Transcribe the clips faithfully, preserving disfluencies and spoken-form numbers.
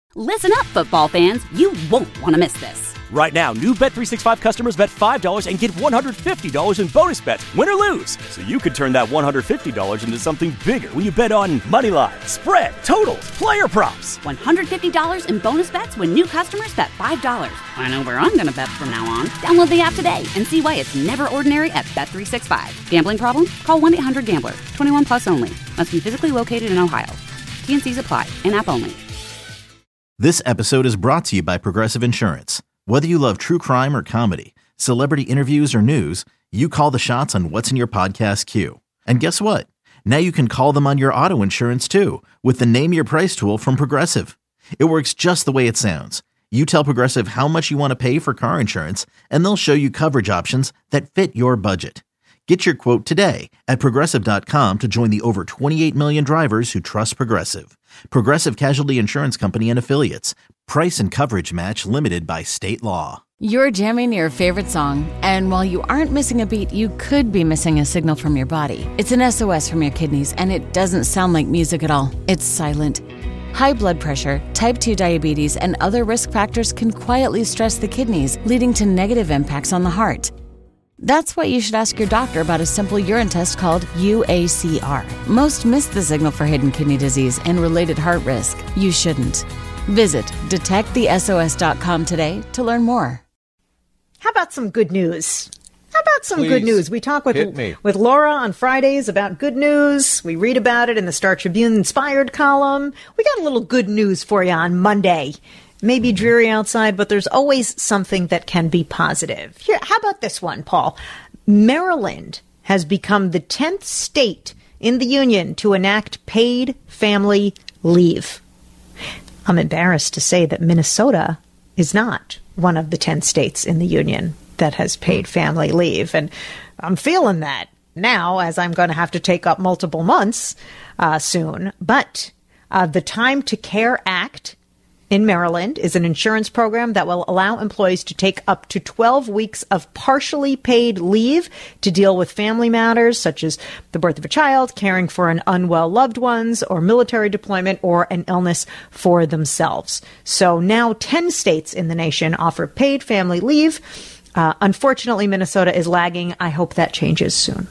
Listen up, football fans. You won't want to miss this. Right now, new Bet three sixty-five customers bet five dollars and get one hundred fifty dollars in bonus bets, win or lose. So you could turn that one hundred fifty dollars into something bigger when you bet on money line, spread, totals, player props. one hundred fifty dollars in bonus bets when new customers bet five dollars. I know where I'm going to bet from now on. Download the app today and see why it's never ordinary at Bet three sixty-five. Gambling problem? Call one eight hundred gambler. twenty-one plus only. Must be physically located in Ohio. T N Cs apply. In-app only. This episode is brought to you by Progressive Insurance. Whether you love true crime or comedy, celebrity interviews or news, you call the shots on what's in your podcast queue. And guess what? Now you can call them on your auto insurance too with the Name Your Price tool from Progressive. It works just the way it sounds. You tell Progressive how much you want to pay for car insurance, and they'll show you coverage options that fit your budget. Get your quote today at Progressive dot com to join the over twenty-eight million drivers who trust Progressive. Progressive Casualty Insurance Company and Affiliates. Price and coverage match limited by state law. You're jamming your favorite song, and while you aren't missing a beat, you could be missing a signal from your body. It's an S O S from your kidneys, and it doesn't sound like music at all. It's silent. High blood pressure, type two diabetes, and other risk factors can quietly stress the kidneys, leading to negative impacts on the heart. That's why you should ask your doctor about a simple urine test called U A C R. Most miss the signal for hidden kidney disease and related heart risk. You shouldn't. Visit detect the S O S dot com today to learn more. How about some good news? How about some Please, good news? We talk with with Laura on Fridays about good news. We read about it in the Star Tribune Inspired column. We got a little good news for you on Monday. Maybe dreary outside, but there's always something that can be positive. Here, how about this one, Paul? Maryland has become the tenth state in the union to enact paid family leave. I'm embarrassed to say that Minnesota is not one of the ten states in the union that has paid family leave. And I'm feeling that now, as I'm going to have to take up multiple months uh, soon. But uh, the Time to Care Act in Maryland is an insurance program that will allow employees to take up to twelve weeks of partially paid leave to deal with family matters such as the birth of a child, caring for an unwell loved ones, or military deployment, or an illness for themselves. So now ten states in the nation offer paid family leave. Uh, unfortunately, Minnesota is lagging. I hope that changes soon.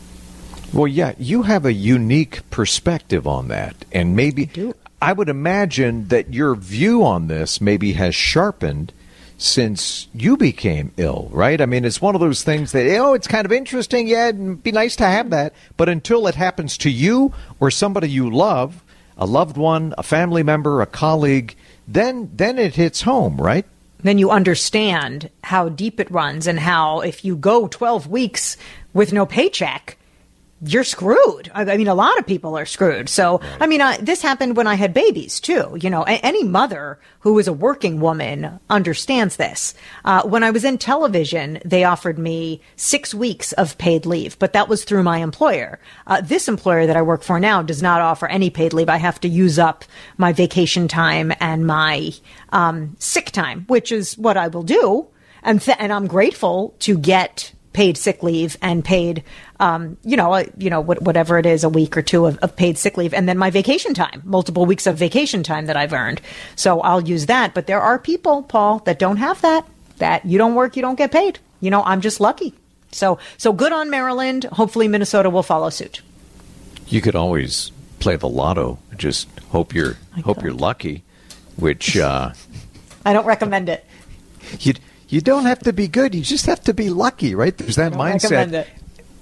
Well, yeah, you have a unique perspective on that, and maybe I, I would imagine that your view on this maybe has sharpened since you became ill, right? I mean, it's one of those things that, oh, it's kind of interesting, yeah, it'd be nice to have that, but until it happens to you or somebody you love, a loved one, a family member, a colleague, then then it hits home, right? Then you understand how deep it runs and how if you go twelve weeks with no paycheck, you're screwed. I mean, a lot of people are screwed. So, I mean, uh, this happened when I had babies, too. You know, a- any mother who is a working woman understands this. Uh, when I was in television, they offered me six weeks of paid leave, but that was through my employer. Uh, this employer that I work for now does not offer any paid leave. I have to use up my vacation time and my um, sick time, which is what I will do. And, th- and I'm grateful to get paid sick leave and paid, um, you know, uh, you know, whatever it is, a week or two of, of paid sick leave, and then my vacation time, multiple weeks of vacation time that I've earned. So I'll use that. But there are people, Paul, that don't have that. That you don't work, you don't get paid. You know, I'm just lucky. So, so good on Maryland. Hopefully, Minnesota will follow suit. You could always play the lotto. Just hope you're hope you're lucky. Which uh, I don't recommend it. You. You don't have to be good. You just have to be lucky, right? There's that I don't mindset. It.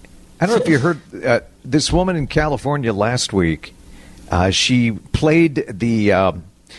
I don't know if you heard uh, this woman in California last week. Uh, she played the uh,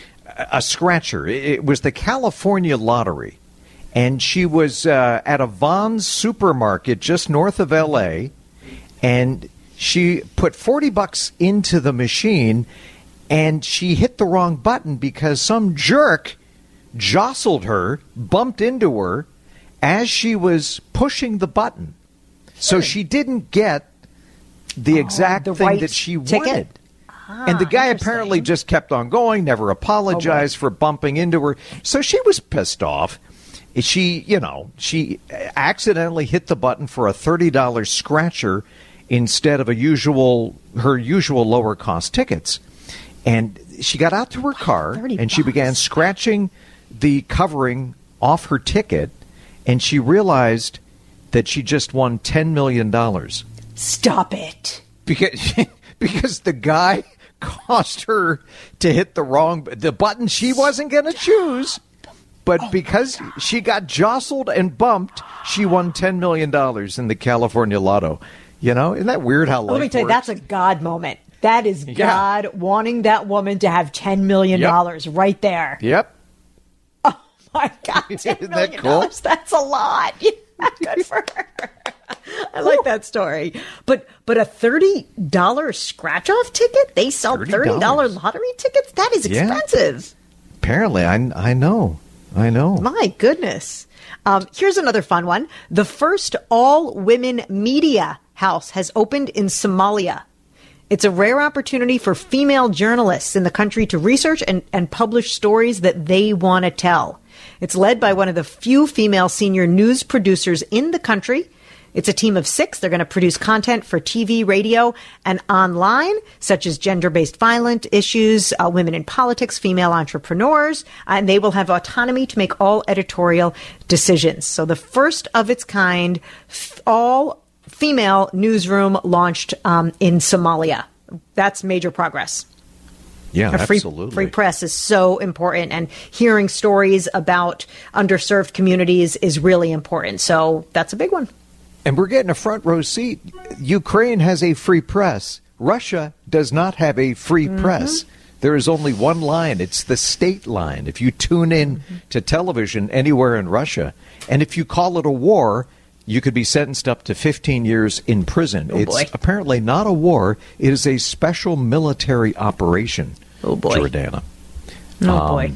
a scratcher. It was the California lottery, and she was uh, at a Vons supermarket just north of L A, and she put forty bucks into the machine, and she hit the wrong button because some jerk jostled her, bumped into her as she was pushing the button. So she didn't get the oh, exact the thing right that she ticket. wanted. Ah, and the guy apparently just kept on going, never apologized oh, for bumping into her. So she was pissed off. She, you know, she accidentally hit the button for a thirty dollars scratcher instead of a usual her usual lower cost tickets. And she got out to her car thirty and she began scratching the covering off her ticket, and she realized that she just won ten million dollars. Stop it. Because, because the guy caused her to hit the wrong the button she wasn't going to choose. But because she got jostled and bumped, she won ten million dollars in the California Lotto. You know, isn't that weird how life Let me tell you, works? that's a God moment. That is Yeah. God wanting that woman to have ten million dollars yep. right there. Yep. Oh, my God. ten Isn't million that cool? That's a lot. Yeah, good for her. I like that story. But but a thirty dollars scratch-off ticket? They sell thirty dollars lottery tickets? That is Yeah. expensive. Apparently, I, I know. I know. My goodness. Um, here's another fun one. The first all-women media house has opened in Somalia. It's a rare opportunity for female journalists in the country to research and, and publish stories that they want to tell. It's led by one of the few female senior news producers in the country. It's a team of six. They're going to produce content for T V, radio, and online, such as gender-based violent issues, uh, women in politics, female entrepreneurs, and they will have autonomy to make all editorial decisions. So the first of its kind, f- all female newsroom launched um, in Somalia. That's major progress. Yeah, A free, absolutely. free press is so important, and hearing stories about underserved communities is really important. So that's a big one. And we're getting a front row seat. Ukraine has a free press. Russia does not have a free mm-hmm. press. There is only one line. It's the state line. If you tune in mm-hmm. to television anywhere in Russia, and if you call it a war, you could be sentenced up to fifteen years in prison. Oh, it's boy. apparently not a war. It is a special military operation, oh, boy. Jordana. Oh, um, boy.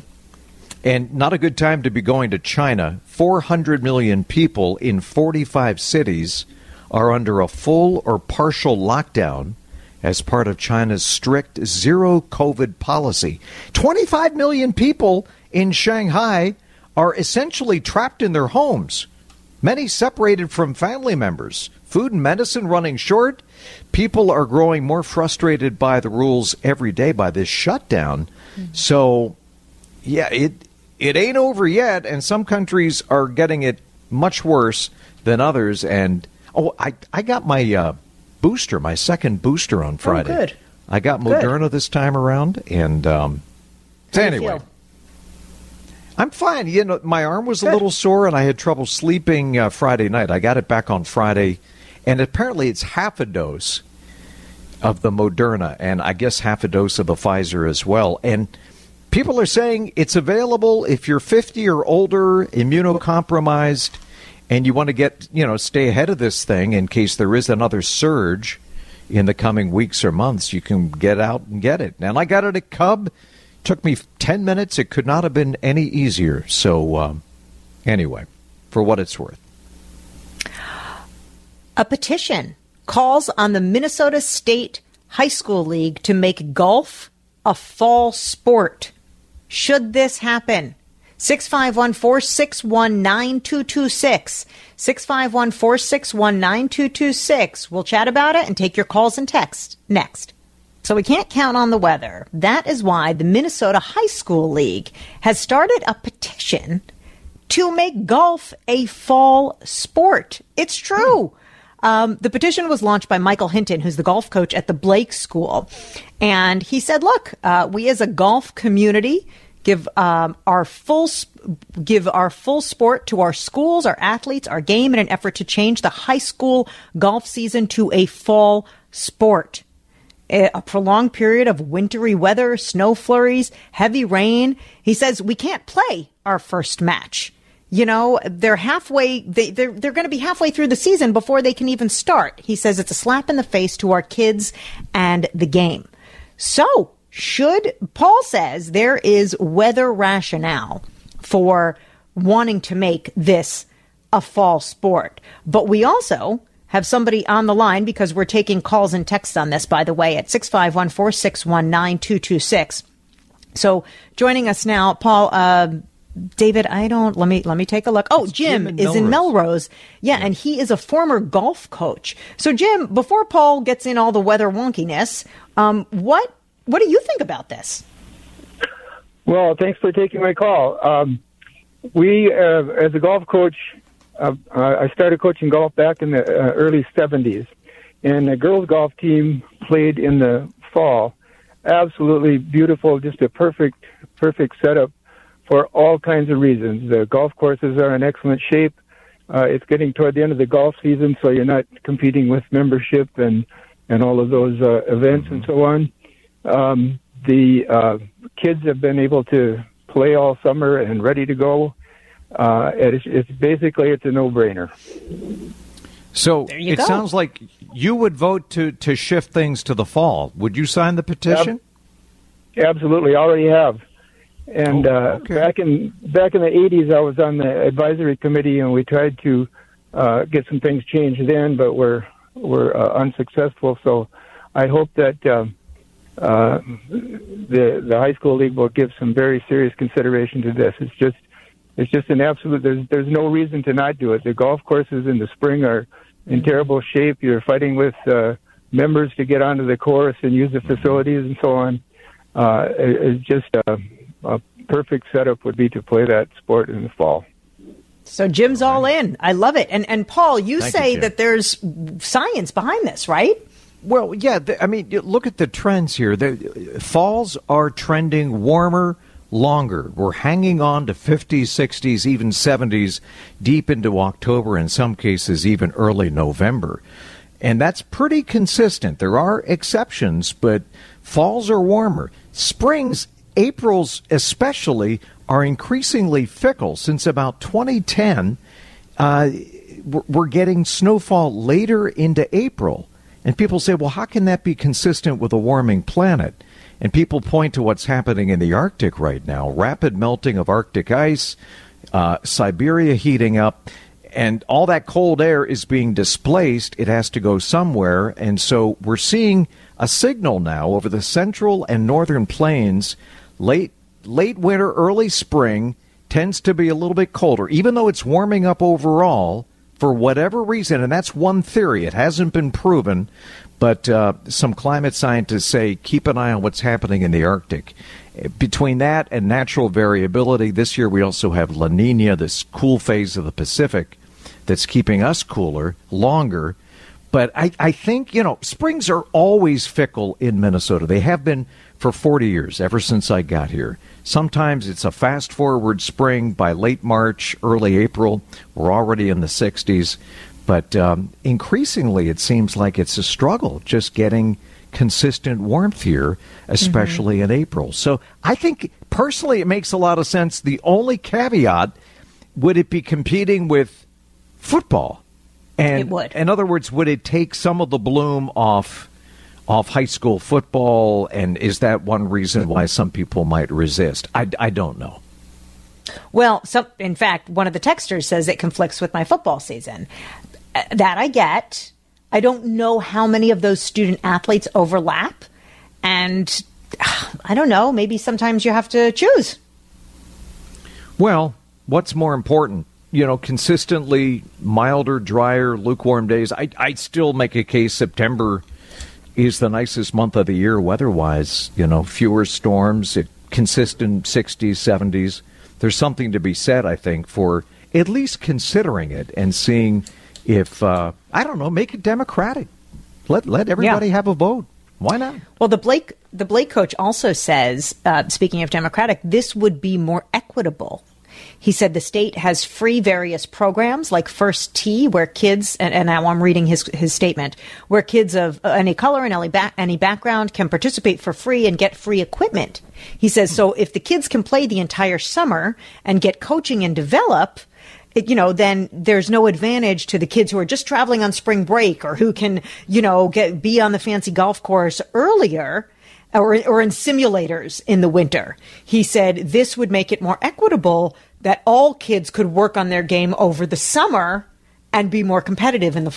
And not a good time to be going to China. four hundred million people in forty-five cities are under a full or partial lockdown as part of China's strict zero COVID policy. twenty-five million people in Shanghai are essentially trapped in their homes, many separated from family members. Food and medicine running short. People are growing more frustrated by the rules every day by this shutdown. Mm-hmm. So, yeah, it it ain't over yet, and some countries are getting it much worse than others. And, oh, I, I got my uh, booster, my second booster on Friday. Oh, good. I got Good. Moderna this time around, and um, so How do you anyway. feel? I'm fine. You know, my arm was a Good. little sore, and I had trouble sleeping uh, Friday night. I got it back on Friday, and apparently it's half a dose of the Moderna, and I guess half a dose of the Pfizer as well. And people are saying it's available if you're fifty or older, immunocompromised, and you want to get, you know, stay ahead of this thing in case there is another surge in the coming weeks or months. You can get out and get it. And I got it at Cub. Took me ten minutes. It could not have been any easier. So, um, anyway, for what it's worth. A petition calls on the Minnesota State High School League to make golf a fall sport. Should this happen? six five one, four six one, nine two two six. six five one, four six one, nine two two six. We'll chat about it and take your calls and texts next. So we can't count on the weather. That is why the Minnesota High School League has started a petition to make golf a fall sport. It's true. Um, the petition was launched by Michael Hinton, who's the golf coach at the Blake School. And he said, look, uh, we as a golf community give um, our full give our full sport to our schools, our athletes, our game in an effort to change the high school golf season to a fall sport. A prolonged period of wintry weather, snow flurries, heavy rain. He says we can't play our first match. You know, they're halfway, they, they're, they're going to be halfway through the season before they can even start. He says it's a slap in the face to our kids and the game. So should, Paul says there is weather rationale for wanting to make this a fall sport. But we also have somebody on the line because we're taking calls and texts on this, by the way, at six five one, four six one, nine two two six. So joining us now, Paul, uh, David, I don't, let me, let me take a look. Oh, It's Jim, Jim in is in Melrose. Melrose. Yeah, and he is a former golf coach. So Jim, before Paul gets in all the weather wonkiness, um, what, what do you think about this? Well, thanks for taking my call. Um, we, uh, as a golf coach, uh, I started coaching golf back in the uh, early seventies, and the girls' golf team played in the fall. Absolutely beautiful, just a perfect, perfect setup for all kinds of reasons. The golf courses are in excellent shape. Uh, it's getting toward the end of the golf season, so you're not competing with membership and, and all of those uh, events and so on. Um, the uh, kids have been able to play all summer and ready to go. Uh, it's, it's basically, it's a no-brainer. So it go. sounds like you would vote to, to shift things to the fall. Would you sign the petition? Yep. Absolutely, already have. And oh, uh, okay. back in back in the eighties, I was on the advisory committee, and we tried to uh, get some things changed then, but we're we're uh, unsuccessful. So I hope that uh, uh, the the high school league will give some very serious consideration to this. It's just it's just an absolute. There's there's no reason to not do it. The golf courses in the spring are in terrible shape. You're fighting with uh, members to get onto the course and use the facilities and so on. Uh, it, it's just a, a perfect setup would be to play that sport in the fall. So Jim's all in. I love it. And and Paul, you Thank say you, that there's science behind this, right? Well, yeah. The, I mean, look at the trends here. The falls are trending warmer, longer. We're hanging on to fifties, sixties, even seventies deep into October, in some cases even early November. And that's pretty consistent. There are exceptions, but falls are warmer. Springs, Aprils especially, are increasingly fickle. Since about twenty ten, uh, we're getting snowfall later into April. And people say, well, how can that be consistent with a warming planet? And people point to what's happening in the Arctic right now. Rapid melting of Arctic ice, uh, Siberia heating up, and all that cold air is being displaced. It has to go somewhere. And so we're seeing a signal now over the central and northern plains. Late late winter, early spring tends to be a little bit colder, even though it's warming up overall for whatever reason. And that's one theory. It hasn't been proven. But uh, some climate scientists say keep an eye on what's happening in the Arctic. Between that and natural variability, this year we also have La Nina, this cool phase of the Pacific that's keeping us cooler longer. But I, I think, you know, springs are always fickle in Minnesota. They have been for forty years, ever since I got here. Sometimes it's a fast-forward spring. By late March, early April, we're already in the sixties. But um, increasingly, it seems like it's a struggle just getting consistent warmth here, especially mm-hmm. in April. So I think, personally, it makes a lot of sense. The only caveat, would it be competing with football? And it would. In other words, would it take some of the bloom off off high school football? And is that one reason why some people might resist? I, I don't know. Well, some, in fact, one of the texters says it conflicts with my football season. Uh, that I get. I don't know how many of those student athletes overlap. And uh, I don't know. Maybe sometimes you have to choose. Well, what's more important? You know, consistently milder, drier, lukewarm days. I, I'd still make a case September is the nicest month of the year weather-wise. You know, fewer storms, it, consistent sixties, seventies. There's something to be said, I think, for at least considering it and seeing if, uh, I don't know, make it democratic. Let let everybody yeah. have a vote. Why not? Well, the Blake the Blake coach also says, uh, speaking of democratic, this would be more equitable. He said the state has free various programs like First Tee, where kids, and, and now I'm reading his his statement, where kids of any color and any, back, any background can participate for free and get free equipment. He says, so if the kids can play the entire summer and get coaching and develop, it, you know, then there's no advantage to the kids who are just traveling on spring break or who can, you know, get be on the fancy golf course earlier. Or, or in simulators in the winter. He said this would make it more equitable that all kids could work on their game over the summer and be more competitive in the fall.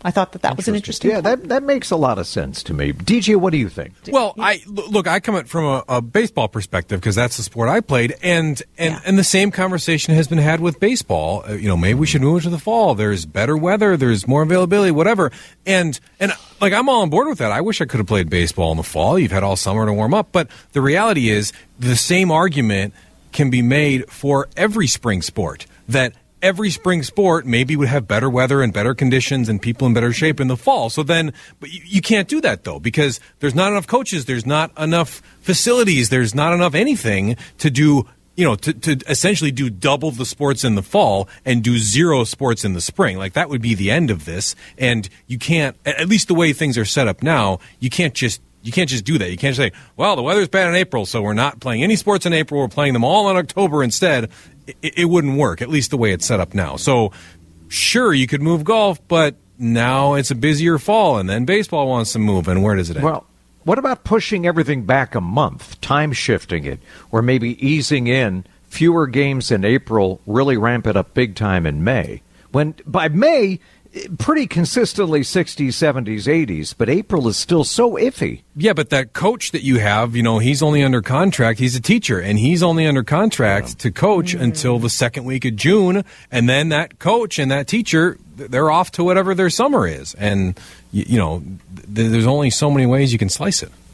I thought that that was an interesting Yeah, point. that, that makes a lot of sense to me. D J, what do you think? Well, I look, I come at from a, a baseball perspective because that's the sport I played, and and, Yeah. and the same conversation has been had with baseball. Uh, you know, maybe we should move it to the fall. There's better weather, there's more availability, whatever. And and like I'm all on board with that. I wish I could have played baseball in the fall. You've had all summer to warm up, but the reality is the same argument can be made for every spring sport that. Every spring sport maybe would have better weather and better conditions and people in better shape in the fall. So then, but you, you can't do that though because there's not enough coaches, there's not enough facilities, there's not enough anything to do, you know, to, to essentially do double the sports in the fall and do zero sports in the spring. Like that would be the end of this. And you can't, at least the way things are set up now, you can't just You can't just do that. You can't say, well, the weather's bad in April, so we're not playing any sports in April. We're playing them all in October instead. It, it wouldn't work, at least the way it's set up now. So, sure, you could move golf, but now it's a busier fall, and then baseball wants to move, and where does it end? Well, what about pushing everything back a month, time shifting it, or maybe easing in fewer games in April, really ramp it up big time in May? When by May, pretty consistently sixties, seventies, eighties, but April is still so iffy. Yeah, but that coach that you have, you know, he's only under contract. He's a teacher, and he's only under contract yeah. to coach mm-hmm. until the second week of June, and then that coach and that teacher, they're off to whatever their summer is. And, you, you know, th- there's only so many ways you can slice it.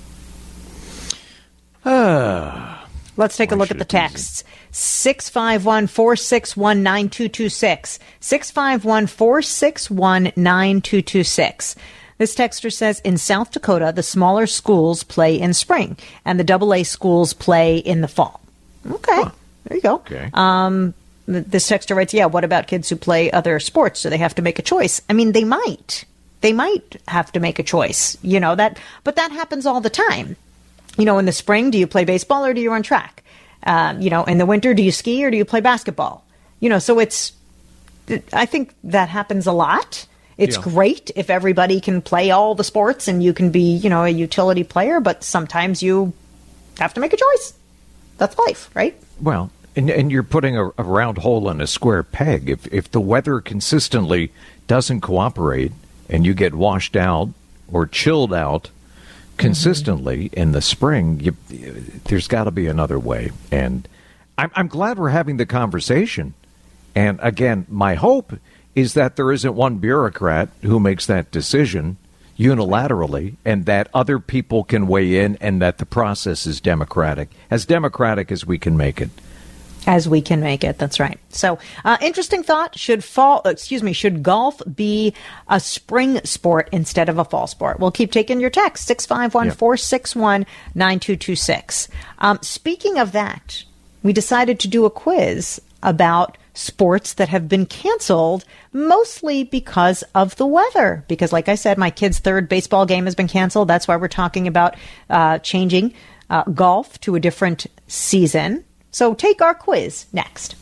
Let's take a look at the texts. six five one, four six one, nine two two six. six five one, four six one, nine two two six. This texter says, in South Dakota, the smaller schools play in spring, and the double A schools play in the fall. Okay, huh. There you go. Okay. Um, this texter writes, yeah, what about kids who play other sports? Do they have to make a choice? I mean, they might. They might have to make a choice, you know, that, but that happens all the time. You know, in the spring, do you play baseball or do you run track? Um, you know, in the winter, do you ski or do you play basketball? You know, so it's, I think that happens a lot. It's yeah. great if everybody can play all the sports and you can be, you know, a utility player, but sometimes you have to make a choice. That's life, right? Well, and, and you're putting a, a round hole in a square peg. If, if the weather consistently doesn't cooperate and you get washed out or chilled out consistently mm-hmm. in the spring, you, there's got to be another way. And I'm, I'm glad we're having the conversation. And again, my hope is that there isn't one bureaucrat who makes that decision unilaterally and that other people can weigh in and that the process is democratic, as democratic as we can make it. As we can make it. That's right. So, uh, interesting thought. Should fall, excuse me, should golf be a spring sport instead of a fall sport? We'll keep taking your text, six five one, four six one, nine two two six. Um, speaking of that, we decided to do a quiz about sports that have been canceled, mostly because of the weather. Because, like I said, my kid's third baseball game has been canceled. That's why we're talking about uh, changing uh, golf to a different season. So take our quiz next.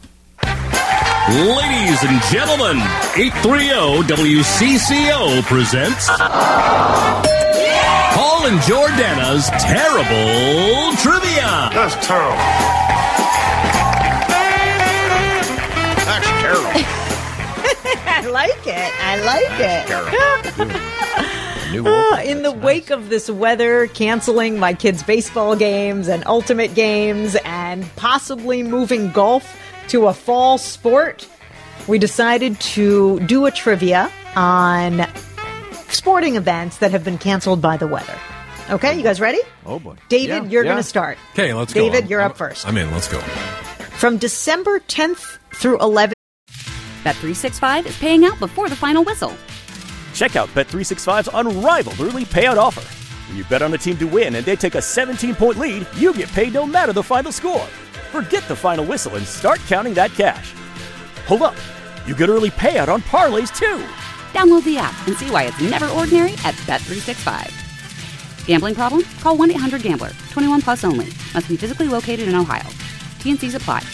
Ladies and gentlemen, eight thirty W C C O presents Paul and Jordana's Terrible Trivia. That's terrible. That's terrible. I like it. I like it. Uh, in the wake of this weather, canceling my kids' baseball games and ultimate games and possibly moving golf to a fall sport, we decided to do a trivia on sporting events that have been canceled by the weather. Okay, you guys ready? Oh, boy. David, yeah, you're yeah. going to start. Okay, let's go. David, I'm, you're I'm, up first. I'm in. Let's go. From December tenth through eleventh. Bet three sixty-five is paying out before the final whistle. Check out Bet three sixty-five's unrivaled early payout offer. When you bet on a team to win and they take a seventeen-point lead, you get paid no matter the final score. Forget the final whistle and start counting that cash. Hold up. You get early payout on parlays, too. Download the app and see why it's never ordinary at Bet three sixty-five. Gambling problem? Call one eight hundred gambler. twenty-one plus only. Must be physically located in Ohio. T N Cs apply.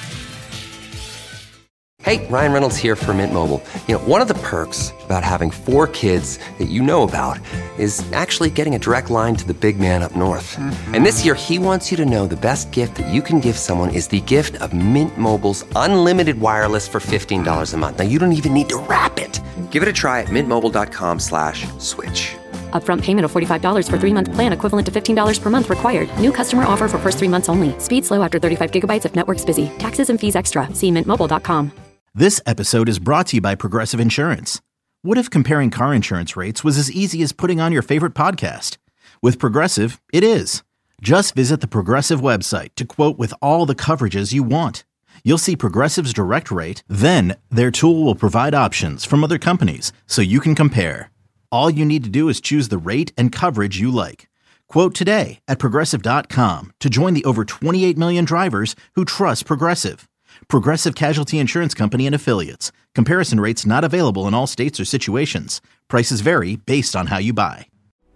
Hey, Ryan Reynolds here for Mint Mobile. You know, one of the perks about having four kids that you know about is actually getting a direct line to the big man up north. Mm-hmm. And this year, he wants you to know the best gift that you can give someone is the gift of Mint Mobile's unlimited wireless for fifteen dollars a month. Now, you don't even need to wrap it. Give it a try at mintmobile.com slash switch. Upfront payment of forty-five dollars for three-month plan equivalent to fifteen dollars per month required. New customer offer for first three months only. Speed slow after thirty-five gigabytes if network's busy. Taxes and fees extra. See mint mobile dot com. This episode is brought to you by Progressive Insurance. What if comparing car insurance rates was as easy as putting on your favorite podcast? With Progressive, it is. Just visit the Progressive website to quote with all the coverages you want. You'll see Progressive's direct rate, then their tool will provide options from other companies so you can compare. All you need to do is choose the rate and coverage you like. Quote today at Progressive dot com to join the over twenty-eight million drivers who trust Progressive. Progressive Casualty Insurance Company and Affiliates. Comparison rates not available in all states or situations. Prices vary based on how you buy.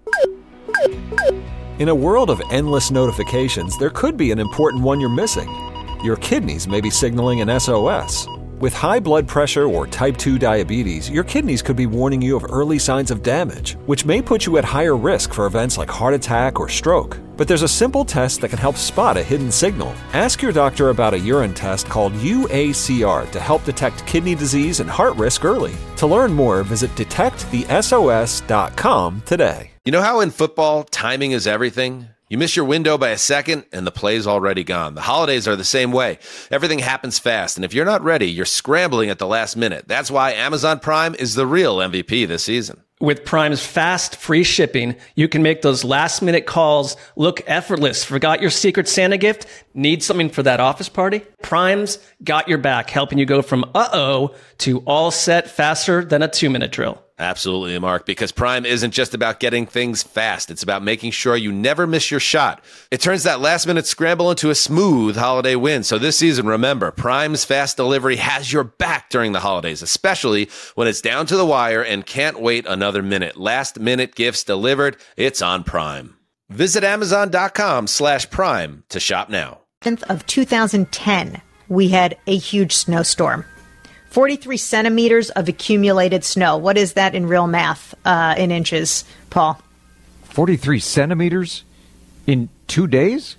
In a world of endless notifications, there could be an important one you're missing. Your kidneys may be signaling an S O S. With high blood pressure or type two diabetes, your kidneys could be warning you of early signs of damage, which may put you at higher risk for events like heart attack or stroke. But there's a simple test that can help spot a hidden signal. Ask your doctor about a urine test called U A C R to help detect kidney disease and heart risk early. To learn more, visit detect the S O S dot com today. You know how in football, timing is everything? You miss your window by a second, and the play's already gone. The holidays are the same way. Everything happens fast, and if you're not ready, you're scrambling at the last minute. That's why Amazon Prime is the real M V P this season. With Prime's fast, free shipping, you can make those last-minute calls look effortless. Forgot your Secret Santa gift? Need something for that office party? Prime's got your back, helping you go from uh-oh to all set faster than a two-minute drill. Absolutely, Mark, because Prime isn't just about getting things fast. It's about making sure you never miss your shot. It turns that last-minute scramble into a smooth holiday win. So this season, remember, Prime's fast delivery has your back during the holidays, especially when it's down to the wire and can't wait another minute. Last-minute gifts delivered, it's on Prime. Visit Amazon.com slash Prime to shop now. Of two thousand ten, we had a huge snowstorm. forty-three centimeters of accumulated snow. What is that in real math, uh, in inches, Paul? forty-three centimeters in two days?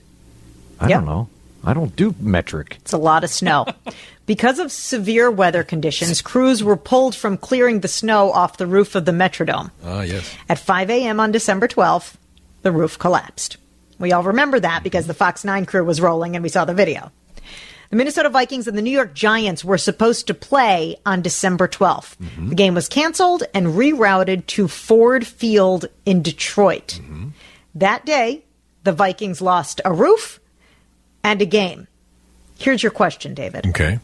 I Yep. don't know. I don't do metric. It's a lot of snow. Because of severe weather conditions, crews were pulled from clearing the snow off the roof of the Metrodome. Ah, yes. At five a.m. on December twelfth, the roof collapsed. We all remember that because the Fox nine crew was rolling and we saw the video. The Minnesota Vikings and the New York Giants were supposed to play on December twelfth. Mm-hmm. The game was canceled and rerouted to Ford Field in Detroit. Mm-hmm. That day, the Vikings lost a roof and a game. Here's your question, David. Okay.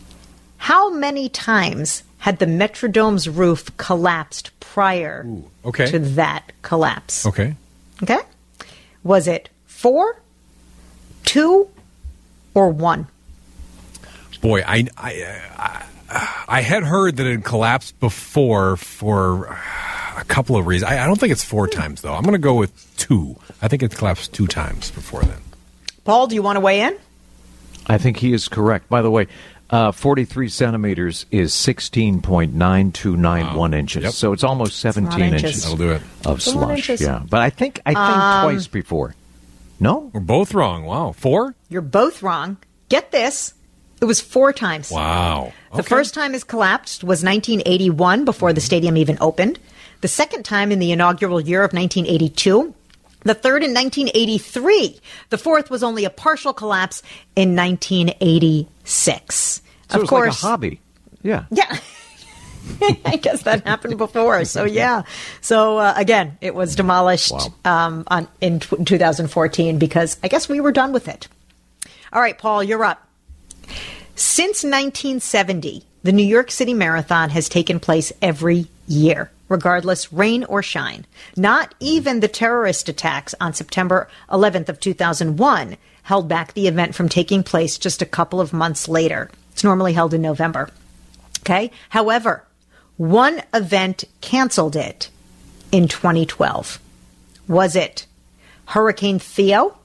How many times had the Metrodome's roof collapsed prior Ooh, okay. to that collapse? Okay. Okay. Was it four, two, or one? Boy, I, I, I, I had heard that it had collapsed before for a couple of reasons. I, I don't think it's four times, though. I'm going to go with two. I think it collapsed two times before then. Paul, do you want to weigh in? I think he is correct. By the way, uh, forty-three centimeters is sixteen point nine two nine one wow. inches. Yep. So it's almost seventeen inches. inches. That'll do it. Of It's slush. inches. Yeah. But I think I think Um, twice before. No? We're both wrong. Wow. Four? You're both wrong. Get this. It was four times. Wow. The Okay. first time it collapsed was nineteen eighty-one, before the stadium even opened. The second time in the inaugural year of nineteen eighty-two. The third in nineteen eighty-three. The fourth was only a partial collapse in nineteen eighty-six. So of it was course, like a hobby. Yeah. Yeah. I guess that happened before. So, yeah. So, uh, again, it was demolished Wow. um, on, in t- two thousand fourteen because I guess we were done with it. All right, Paul, you're up. Since nineteen seventy, the New York City Marathon has taken place every year, regardless rain or shine. Not even the terrorist attacks on September eleventh of two thousand one held back the event from taking place just a couple of months later. It's normally held in November. Okay. However, one event canceled it in twenty twelve. Was it Hurricane Theo,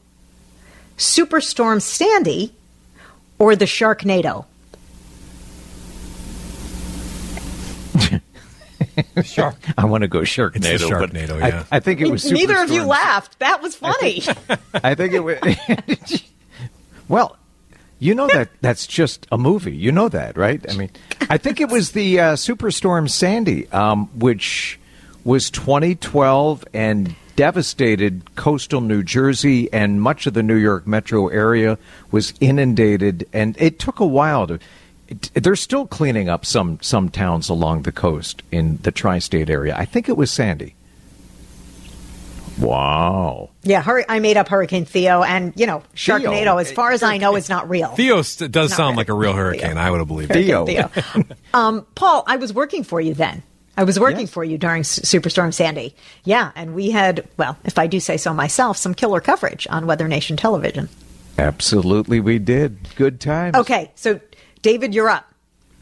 Superstorm Sandy, or the Sharknado? Shark. I want to go Sharknado. It's the but Sharknado, I, yeah. I think it was Neither of you Superstorm. laughed. That was funny. I think it was. Well, You know that that's just a movie. You know that, right? I mean, I think it was the uh, Superstorm Sandy, um, which was twenty twelve and devastated coastal New Jersey, and much of the New York metro area was inundated, and it took a while to. It, they're still cleaning up some some towns along the coast in the tri-state area. I think it was Sandy. Wow. Yeah, hur- I made up Hurricane Theo, and, you know, Sharknado, Theo. as far as I know, is not real. Theo st- does sound real. like a real hurricane. Theo. I would have believed Theo. Theo. Theo. um, Paul, I was working for you then. I was working yes. for you during S- Superstorm Sandy. Yeah, and we had, well, if I do say so myself, some killer coverage on Weather Nation television. Absolutely, we did. Good times. Okay, so, David, you're up.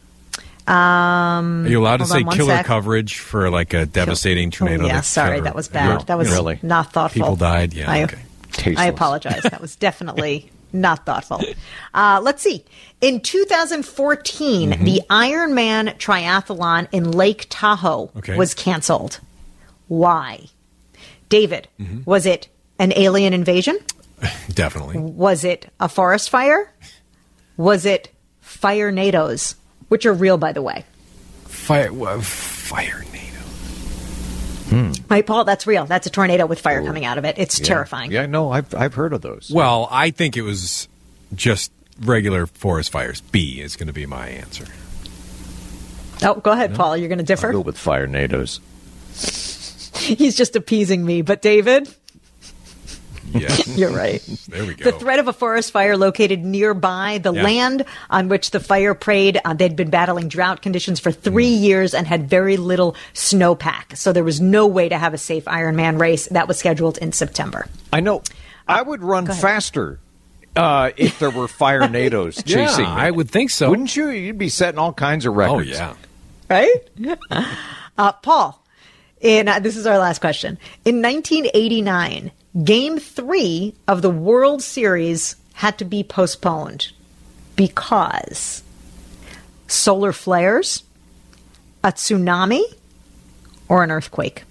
Um, Are you allowed to say killer sec. coverage for like a devastating tornado? Oh, yeah, sorry, cover? that was bad. No, that was really? not thoughtful. People died. Yeah, I, okay. Tasteless. I apologize. That was definitely not thoughtful. Uh, let's see. In two thousand fourteen, mm-hmm. the Ironman triathlon in Lake Tahoe okay. was canceled. Why? David, mm-hmm. was it an alien invasion? Definitely. Was it a forest fire? Was it fire nados? Which are real, by the way. Fire, uh, fire NATO. Hmm. Right, Paul, that's real. That's a tornado with fire coming out of it. It's yeah. terrifying. Yeah, no, I've I've heard of those. Well, I think it was just regular forest fires. B is going to be my answer. Oh, go ahead, no? Paul. You're going to differ? I'll go with fire nados. He's just appeasing me. But, David? Yes. You're right. There we go. The threat of a forest fire located nearby the yeah. land on which the fire preyed. Uh, they'd been battling drought conditions for three mm. years and had very little snowpack. So there was no way to have a safe Ironman race. That was scheduled in September. I know. I would run faster uh, if there were fire nados chasing yeah, me. I would think so. Wouldn't you? You'd be setting all kinds of records. Oh, yeah. Right? uh, Paul, in, uh, this is our last question. In nineteen eighty-nine... Game three of the World Series had to be postponed because solar flares, a tsunami, or an earthquake.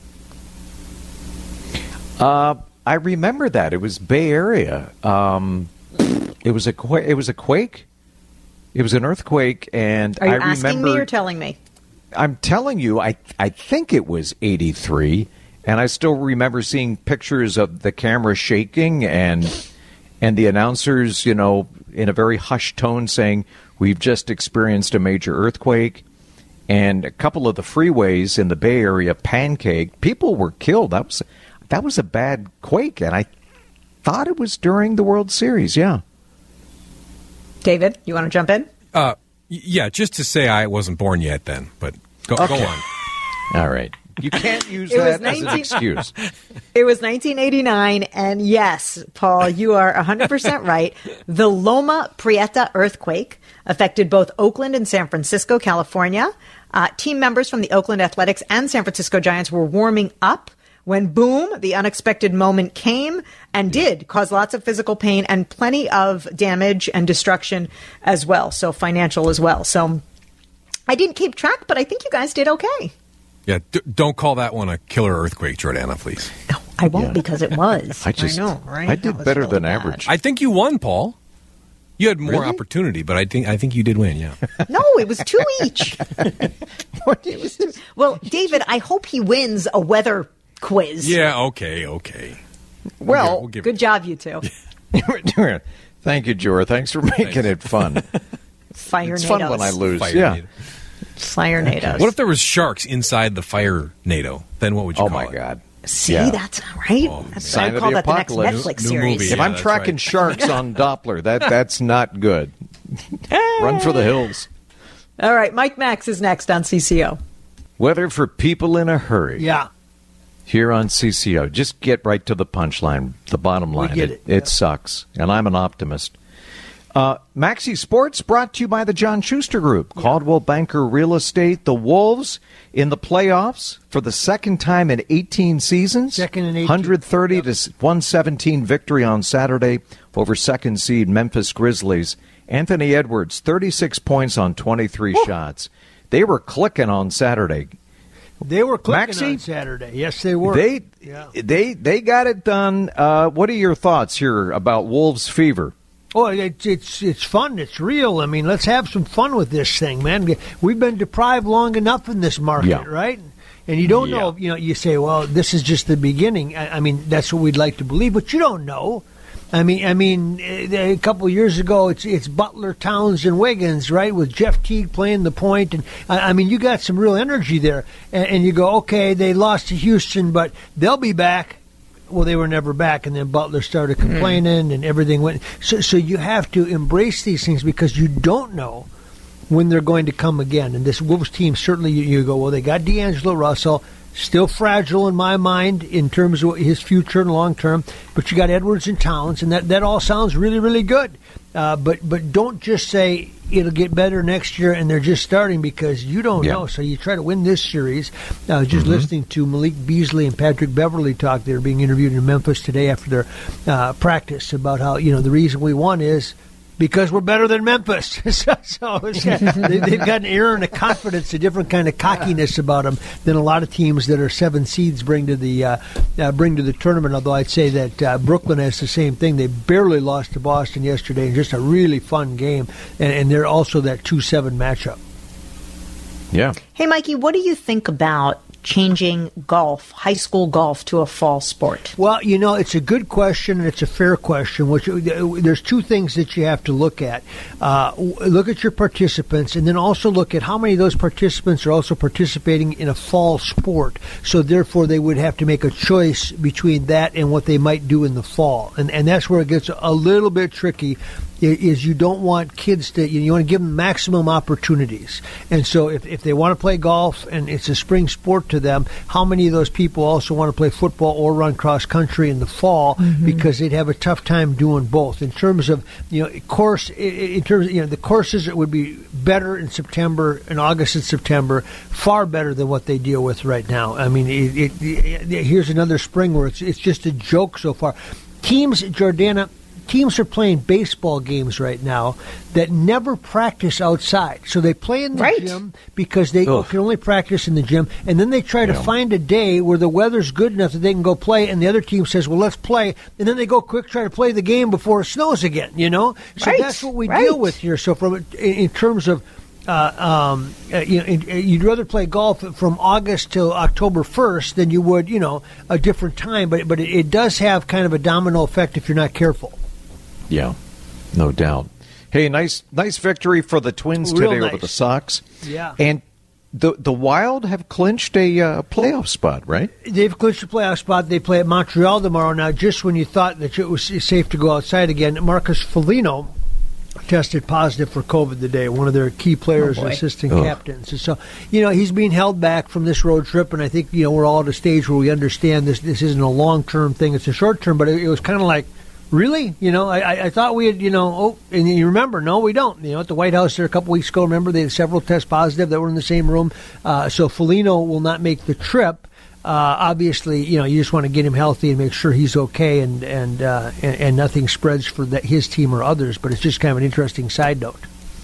Uh, I remember that. It was Bay Area. Um, it was a qu- it was a quake. It was an earthquake, and Are you I asking remember, me or telling me? I'm telling you. I I think it was eighty-three. And I still remember seeing pictures of the camera shaking and and the announcers, you know, in a very hushed tone saying, we've just experienced a major earthquake. And a couple of the freeways in the Bay Area pancaked. People were killed. That was, that was a bad quake. And I thought it was during the World Series, yeah. David, you want to jump in? Uh, yeah, just to say I wasn't born yet then, but go, okay. go on. All right. You can't use it that nineteen as an excuse. It was nineteen eighty-nine, and yes, Paul, you are one hundred percent right. The Loma Prieta earthquake affected both Oakland and San Francisco, California. Uh, team members from the Oakland Athletics and San Francisco Giants were warming up when, boom, the unexpected moment came and did cause lots of physical pain and plenty of damage and destruction as well, so financial as well. So I didn't keep track, but I think you guys did okay. Yeah, d- don't call that one a killer earthquake, Jordana, please. No, I won't yeah. because it was. I just, I know, right? I did better really than bad. average. I think you won, Paul. You had more really? opportunity, but I think I think you did win, yeah. No, it was two each. It was two. Well, David, I hope he wins a weather quiz. Yeah, okay, okay. Well, we'll give, we'll good job, you two. Thank you, Jor. Thanks for making Thanks. it fun. Fire It's nados. fun when I lose. Fire yeah. NATO. Fire nados. What if there was sharks inside the fire NATO? Then what would you oh call my it? God. See, Yeah. that's right. Oh, that's Sign I of call the that the next apocalypse. Netflix New series. movie. If Yeah, I'm that's tracking right. sharks on Doppler, that that's not good. Run for the hills. All right, Mike Max is next on C C O. Weather for people in a hurry. Yeah. Here on C C O. Just get right to the punchline, the bottom line. get it it, it yeah. sucks, and I'm an optimist. Uh, Maxi Sports brought to you by the John Schuster Group. Yeah. Caldwell Banker Real Estate. The Wolves in the playoffs for the second time in eighteen seasons. Second in eighteen. one thirty yep. to one seventeen victory on Saturday over second seed Memphis Grizzlies. Anthony Edwards, thirty-six points on twenty-three Woo. shots. They were clicking on Saturday. They were clicking Maxie, on Saturday. Yes, they were. They yeah. they they got it done. Uh, what are your thoughts here about Wolves fever? Oh, it's it's it's fun. It's real. I mean, let's have some fun with this thing, man. We've been deprived long enough in this market, Yeah. right? And you don't Yeah. know. You know, you say, "Well, this is just the beginning." I, I mean, that's what we'd like to believe, but you don't know. I mean, I mean, a couple of years ago, it's it's Butler, Towns, and Wiggins, right, with Jeff Teague playing the point, and I, I mean, you got some real energy there, and, and you go, okay, they lost to Houston, but they'll be back. Well, they were never back, and then Butler started complaining, and everything went. So, so you have to embrace these things because you don't know when they're going to come again. And this Wolves team, certainly, you, you go, well, they got D'Angelo Russell. Still fragile in my mind in terms of his future and long term, but you got Edwards and Towns, and that, that all sounds really, really good. Uh, but but don't just say it'll get better next year and they're just starting because you don't Yeah. know. So you try to win this series. I was just Mhm. listening to Malik Beasley and Patrick Beverly talk. They were being interviewed in Memphis today after their uh, practice about how, you know, the reason we won is because we're better than Memphis. so so it's, they, they've got an air and a confidence, a different kind of cockiness about them than a lot of teams that are seven seeds bring to the uh, uh, bring to the tournament. Although I'd say that uh, Brooklyn has the same thing. They barely lost to Boston yesterday in just a really fun game, and, and they're also that two seven matchup. Yeah. Hey, Mikey, what do you think about changing golf, high school golf, to a fall sport? Well, you know, it's a good question and it's a fair question. Which there's two things that you have to look at. Uh, look at your participants, and then also look at how many of those participants are also participating in a fall sport. So therefore, they would have to make a choice between that and what they might do in the fall, and and that's where it gets a little bit tricky. Is you don't want kids to, you want to give them maximum opportunities. And so if, if they want to play golf and it's a spring sport to them, how many of those people also want to play football or run cross country in the fall? Mm-hmm. Because they'd have a tough time doing both. In terms of, you know, course, in terms of, you know, the courses, it would be better in September, in August and September, far better than what they deal with right now. I mean, it, it, it, here's another spring where it's, it's just a joke so far. Teams, Jordana, Teams are playing baseball games right now that never practice outside. So they play in the right. gym because they Ugh. can only practice in the gym. And then they try to Yeah. find a day where the weather's good enough that they can go play. And the other team says, well, let's play. And then they go quick, try to play the game before it snows again, you know? So right. that's what we right. deal with here. So from in, in terms of Uh, um, uh, you know, you'd rather play golf from August till October first than you would, you know, a different time. But but it, it does have kind of a domino effect if you're not careful. Yeah, no doubt. Hey, nice nice victory for the Twins Real today nice. over the Sox. Yeah. And the the Wild have clinched a uh, playoff spot, right? They've clinched a playoff spot. They play at Montreal tomorrow. Now, just when you thought that it was safe to go outside again, Marcus Foligno tested positive for COVID today, one of their key players Oh, and boy. assistant Ugh. captains. And so, you know, he's being held back from this road trip, and I think, you know, we're all at a stage where we understand this this isn't a long-term thing. It's a short-term, but it, it was kind of like, really? You know, I, I- I thought we had, you know, oh, and you remember, no, we don't. You know, at the White House there a couple weeks ago, remember, they had several tests positive that were in the same room. Uh, so Foligno will not make the trip. Uh, obviously, you know, you just want to get him healthy and make sure he's okay, and and uh, and, and nothing spreads for that, his team or others. But it's just kind of an interesting side note.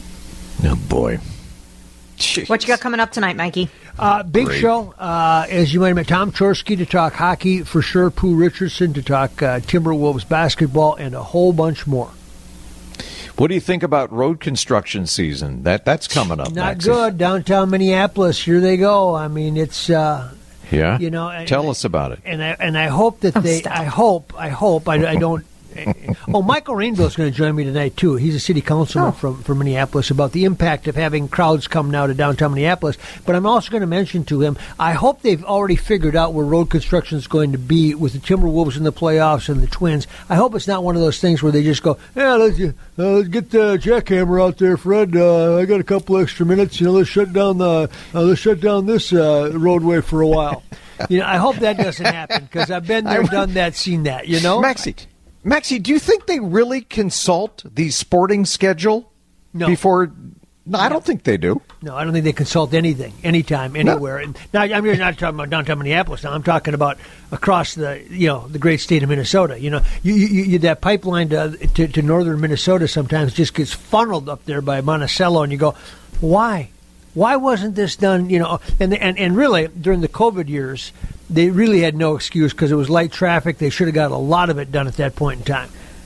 Oh boy. What you got coming up tonight, Mikey? Uh, big Great. show, uh, as you might imagine. Tom Chorsky to talk hockey for sure. Pooh Richardson to talk uh, Timberwolves basketball, and a whole bunch more. What do you think about road construction season? That that's coming up. Not Maxie. good. Downtown Minneapolis, here they go. I mean, it's uh, Yeah. you know. and- Tell us about it. And I and I hope that Oh, they. stop. I hope. I hope. I, I don't. Oh, Michael Rainville's going to join me tonight too. He's a city councilman Oh. from from Minneapolis about the impact of having crowds come now to downtown Minneapolis. But I'm also going to mention to him, I hope they've already figured out where road construction is going to be with the Timberwolves in the playoffs and the Twins. I hope it's not one of those things where they just go, yeah, let's, uh, let's get the jackhammer out there, Fred. Uh, I got a couple extra minutes. You know, let's shut down the uh, let's shut down this uh, roadway for a while. You know, I hope that doesn't happen because I've been there, done that, seen that. You know, Maxie, Maxie, do you think they really consult the sporting schedule No. before? No, I don't think they do. No, I don't think they consult anything, anytime, anywhere. And now, I'm just not talking about downtown Minneapolis. Now I'm talking about across the, you know, the great state of Minnesota. You know, you, you, you that pipeline to, to to northern Minnesota sometimes just gets funneled up there by Monticello, and you go, why? Why wasn't this done? You know, and and and really during the COVID years, they really had no excuse because it was light traffic. They should have got a lot of it done at that point in time.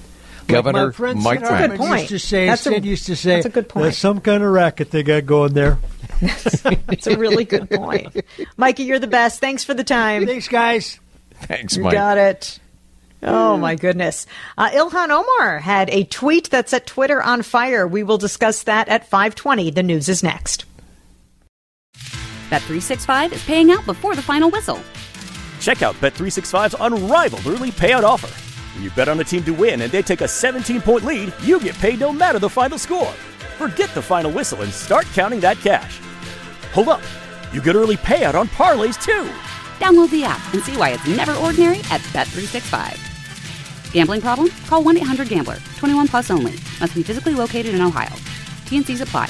Governor my friend Mike Sid Hartman Good point. used to say, That's a- Sid used to say, that's a good point. there's some kind of racket they got going there. It's a really good point. Mikey, you're the best. Thanks for the time. Thanks, guys. Thanks, You Mike. got it. Oh, my goodness. Uh, Ilhan Omar had a tweet that set Twitter on fire. We will discuss that at five twenty. The news is next. Bet three sixty-five is paying out before the final whistle. Check out Bet three sixty-five's unrivaled early payout offer. When you bet on a team to win and they take a seventeen-point lead, you get paid no matter the final score. Forget the final whistle and start counting that cash. Hold up. You get early payout on parlays, too. Download the app and see why it's never ordinary at Bet three sixty-five. Gambling problem? Call one eight hundred gambler. twenty-one plus only. Must be physically located in Ohio. T N Cs apply.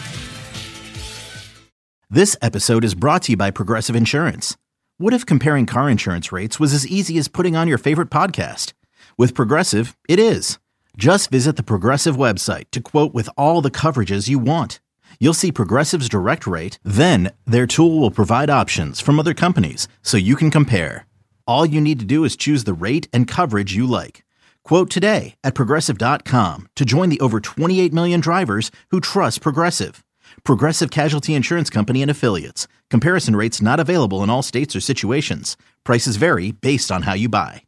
This episode is brought to you by Progressive Insurance. What if comparing car insurance rates was as easy as putting on your favorite podcast? With Progressive, it is. Just visit the Progressive website to quote with all the coverages you want. You'll see Progressive's direct rate, then their tool will provide options from other companies so you can compare. All you need to do is choose the rate and coverage you like. Quote today at Progressive dot com to join the over twenty-eight million drivers who trust Progressive. Progressive Casualty Insurance Company and Affiliates. Comparison rates not available in all states or situations. Prices vary based on how you buy.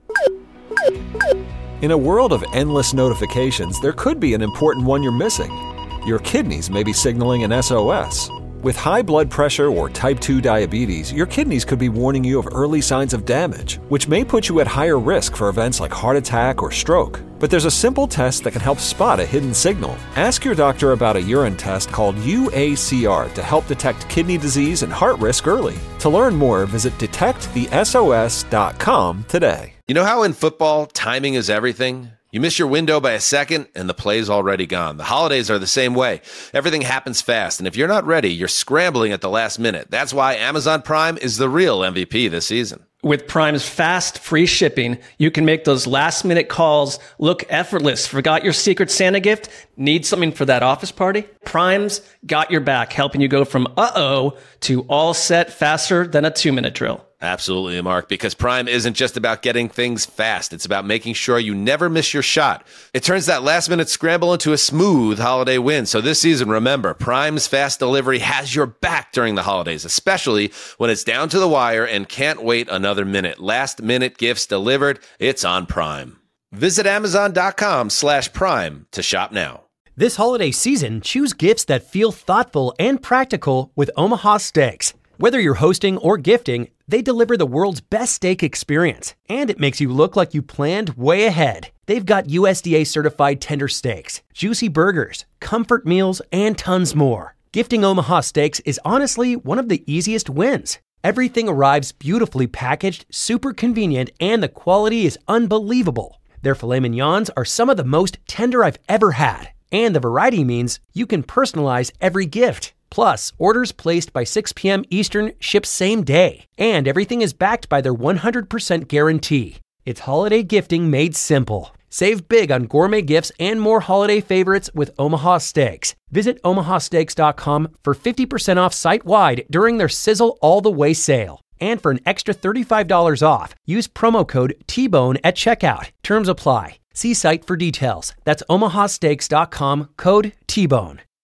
In a world of endless notifications, there could be an important one you're missing. Your kidneys may be signaling an S O S. With high blood pressure or type two diabetes, your kidneys could be warning you of early signs of damage, which may put you at higher risk for events like heart attack or stroke. But there's a simple test that can help spot a hidden signal. Ask your doctor about a urine test called U A C R to help detect kidney disease and heart risk early. To learn more, visit detect the S O S dot com today. You know how in football, timing is everything? You miss your window by a second, and the play's already gone. The holidays are the same way. Everything happens fast, and if you're not ready, you're scrambling at the last minute. That's why Amazon Prime is the real M V P this season. With Prime's fast, free shipping, you can make those last-minute calls look effortless. Forgot your Secret Santa gift? Need something for that office party? Prime's got your back, helping you go from uh-oh to all set faster than a two-minute drill. Absolutely, Mark, because Prime isn't just about getting things fast. It's about making sure you never miss your shot. It turns that last-minute scramble into a smooth holiday win. So this season, remember, Prime's fast delivery has your back during the holidays, especially when it's down to the wire and can't wait another minute. Last-minute gifts delivered, it's on Prime. Visit Amazon.com slash Prime to shop now. This holiday season, choose gifts that feel thoughtful and practical with Omaha Steaks. Whether you're hosting or gifting, they deliver the world's best steak experience, and it makes you look like you planned way ahead. They've got U S D A certified tender steaks, juicy burgers, comfort meals, and tons more. Gifting Omaha Steaks is honestly one of the easiest wins. Everything arrives beautifully packaged, super convenient, and the quality is unbelievable. Their filet mignons are some of the most tender I've ever had, and the variety means you can personalize every gift. Plus, orders placed by six p.m. Eastern ship same day. And everything is backed by their one hundred percent guarantee. It's holiday gifting made simple. Save big on gourmet gifts and more holiday favorites with Omaha Steaks. Visit omaha steaks dot com for fifty percent off site-wide during their Sizzle All the Way sale. And for an extra thirty-five dollars off, use promo code T bone at checkout. Terms apply. See site for details. That's omaha steaks dot com, code T bone.